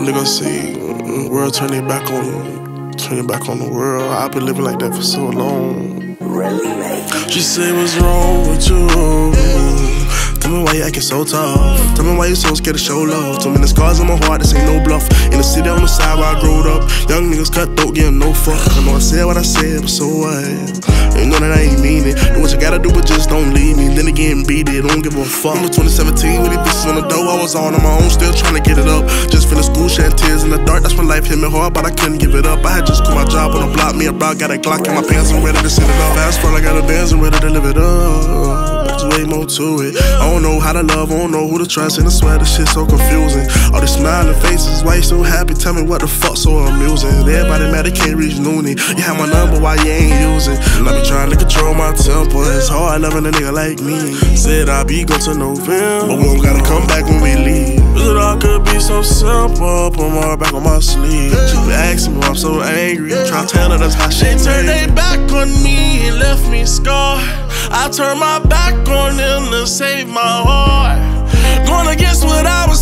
niggas say, world turn your back on the world. I've been living like that for so long. She say, what's wrong with you? Tell me why you acting so tough. Tell me why you so scared to show love. Tell me the scars on my heart, this ain't no bluff. In the city on the side where I growed up, young niggas cutthroat, getting no fuck. I know I said what I said, but so what? You know that I ain't mean it. Do what you gotta do, but just don't leave me. Then again, beat it, don't give a fuck. Remember 2017 with these bitches on the door, I was on my own, still trying to get it up. Just finished school, shedding tears in the dark. That's when life hit me hard, but I couldn't give it up. I had just quit my job on the block, me a bro, got a Glock in my pants, I'm ready to set it up. Fast forward, I got a Benz, I'm ready to live it up. There's way more to it. I don't know how to love, I don't know who to trust, and I swear this shit so confusing. All these smiling faces, why you so happy? Tell me what the fuck so amusing. Everybody mad they can't reach Looney. You have my number, why you ain't using? And I be trying to control my temper. It's hard loving a nigga like me. Said I'll be gone to November, but we don't gotta come back when we leave. Cause it all could be so simple. Put my heart back on my sleeve. She be asking me why I'm so angry. Try to tell her that's how she turned their back on me and left me scarred. I turned my back on them to save my heart. Going against what I was